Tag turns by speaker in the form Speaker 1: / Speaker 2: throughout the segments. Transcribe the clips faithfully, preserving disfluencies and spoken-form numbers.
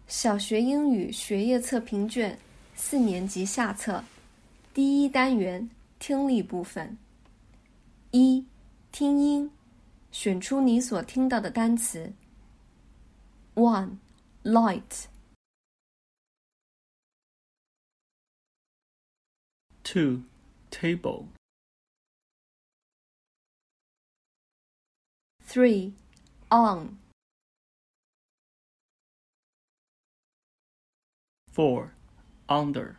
Speaker 1: 小学英语学业测评卷四年级下册第一单元听力部分。一、听音，选出你所听到的单词。one. Light.
Speaker 2: two. Table.
Speaker 1: three. On.
Speaker 2: four. Under.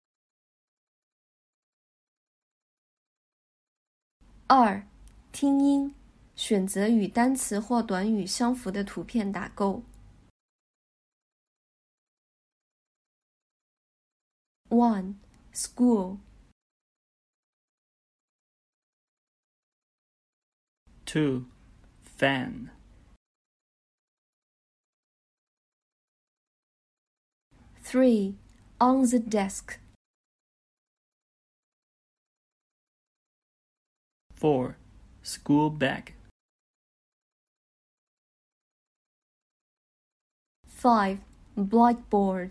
Speaker 1: 二、听音，选择与单词或短语相符的图片打勾。one. School.
Speaker 2: two. Fan.
Speaker 1: three. On the desk.
Speaker 2: four. School bag.
Speaker 1: five. Blackboard.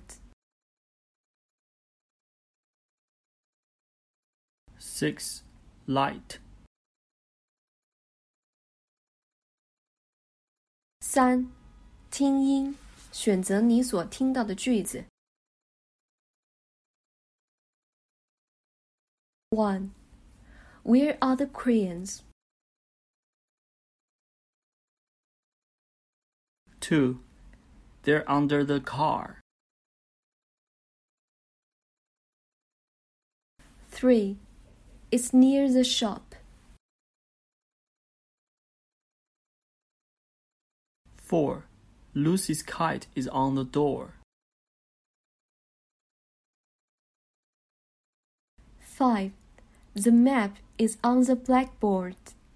Speaker 2: six. Light.
Speaker 1: 三、听音，选择你所听到的句子。one. Where are the crayons?
Speaker 2: two. They're under the car.
Speaker 1: three. It's near the shop.
Speaker 2: four. Lucy's kite is on the door.
Speaker 1: five. The map is on the blackboard.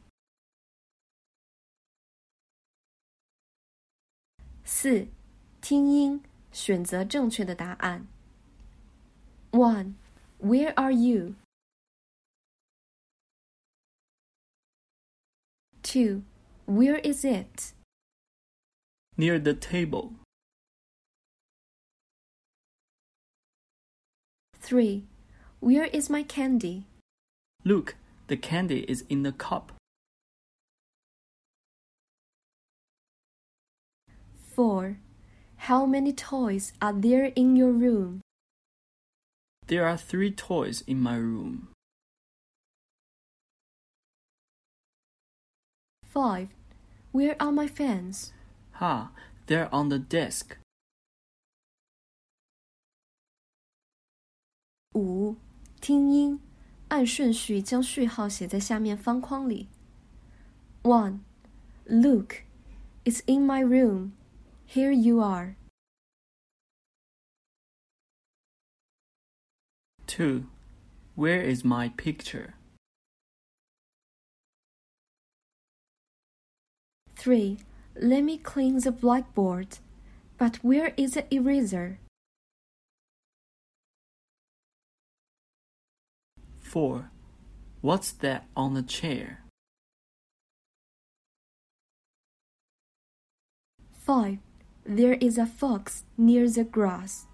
Speaker 1: 四、听音，选择正确的答案。one. Where are you? two. Where is it?
Speaker 2: Near the table.
Speaker 1: three. Where is my candy?
Speaker 2: Look, the candy is in the cup.
Speaker 1: four. How many toys are there in your room?
Speaker 2: There are three toys in my room.
Speaker 1: five. Where are my fans?
Speaker 2: Ha, they're on the desk.
Speaker 1: 五、听音，按顺序将序号写在下面方框里。one. Look, it's in my room. Here you are.
Speaker 2: two. Where is my picture?
Speaker 1: three. Let me clean the blackboard. But where is the eraser?
Speaker 2: four. What's that on the chair?
Speaker 1: five. There is a fox near the grass.